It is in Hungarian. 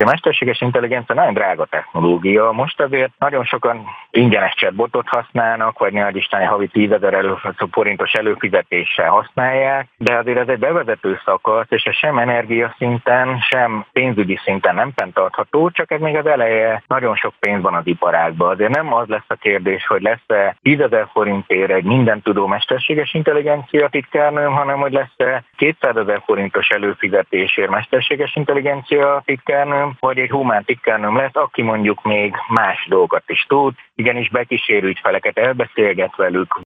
mesterséges intelligencia nagyon drága technológia. Most azért nagyon sokan ingyenes chatbotot használnak, vagy ne Isten havi 10 000 forintos előfizetéssel használják, de azért ez egy bevezető szakasz, és ez sem energiaszinten, sem pénzügyi szinten nem fenntartható, csak ez még az eleje, nagyon sok pénz van az iparágban. Azért nem az lesz a kérdés, hogy lesz-e 10 000 forintért egy mindentudó mesterséges intelligencia titkárnőm, hanem hogy lesz-e 200 000 forintos előfizetésért mesterséges intelligencia titkárnőm, vagy egy humán titkárnőm lesz, aki mondjuk még más dolgokat is tud, igenis bekísér ügyfeleket, elbeszélget velük,